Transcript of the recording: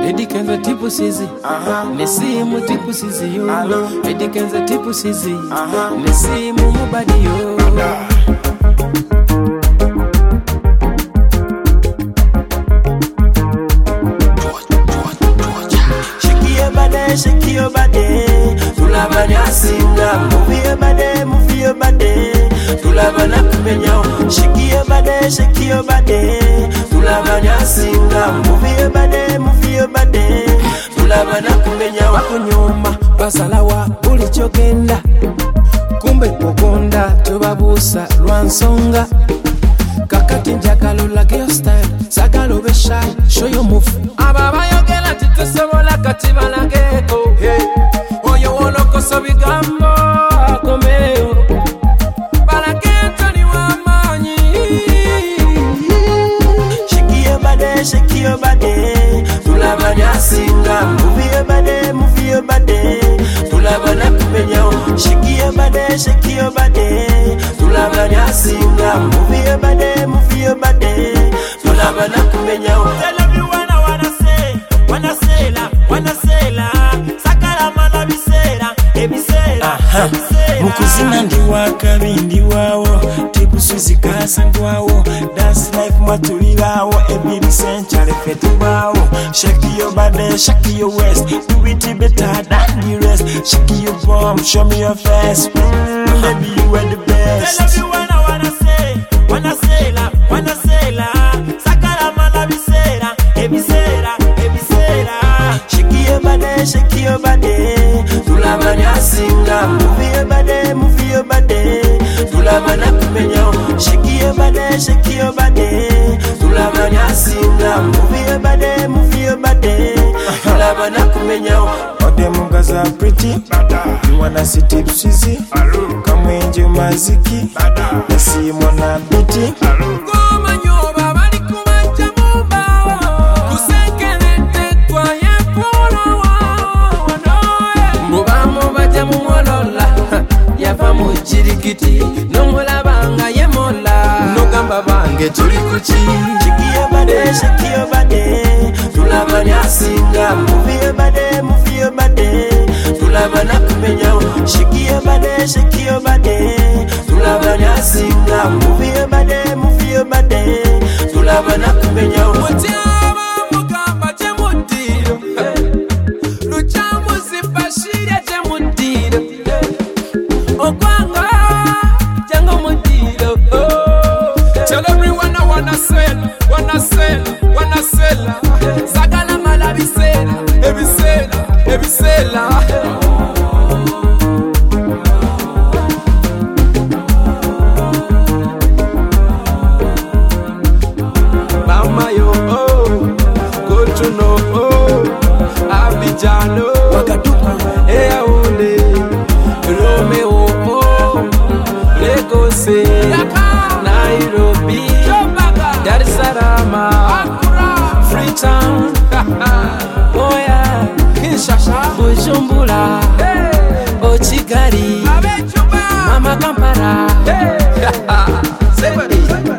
Eddie Kenza tipu sizi Nesimu tipu sizi yo Eddie Kenza tipu sizi Nesimu mubadi yo Shake your body, tulabana singa. Move your body, tulabana kumenya. Shake your body, tulabana singa. Move your body, tulabana kumenya. Wakunyuma basalawa buli chogenda kumbe pogonda tubabusa lwansonga kakati njagalo like your style sagalo be shy show your move ababa yogela titusobola kati balageko oyo wolokoso bigambo akomeo balagento ni wamanyi. Shake your body, tulabana singa. Move your body, tulabana kumenya. Shake your body, tulabana singa. Move your body, tulabana kumenya. Tell everyone I wanna say la. Sakala mala bisera, ebisera. Mukuzina ndi wakabindi wawo tipu suzi kasa ndwawo dance like matulirawo ebiri century fetubawo. Shake your body, shake your waist, do it better than the rest. Shake your bum, show me your face, baby you are the best. Tell everyone I wanna say la. Sakala mala bisera, ebisera. Shake your body, tulabana singa. Move your body, tulabana kumenya. Shake your body, tulabana singa. Move your body, tulabana kumenya. Odemugaza pretty, you wanna see tips easy. Come enjoy maziki, nesimu na biti. Goma nyoba bali kumanja mumba kusenkelete twaye polo mubamo baja mumolola yava mu kirikiti nomulabanga yemola nogamba bange tuli kuki. Shake your body, tulabana singa. Move your body, tulabana kumenya. Shake your body, tulabana singa. Move your body, tulabana kumenya. Mutaba mugamba temudiro luchamu zimbashire temudiro okwanga jango mudiro. Tell everyone I wanna sell sagala mala ebisela mama yo go to know Abidjano Wagadugu Yaoundé Romeo Lagos Nairobi Dar es Salaam Freetown oh yeah Kinshasa Bujumbura Kigali Mama Kampala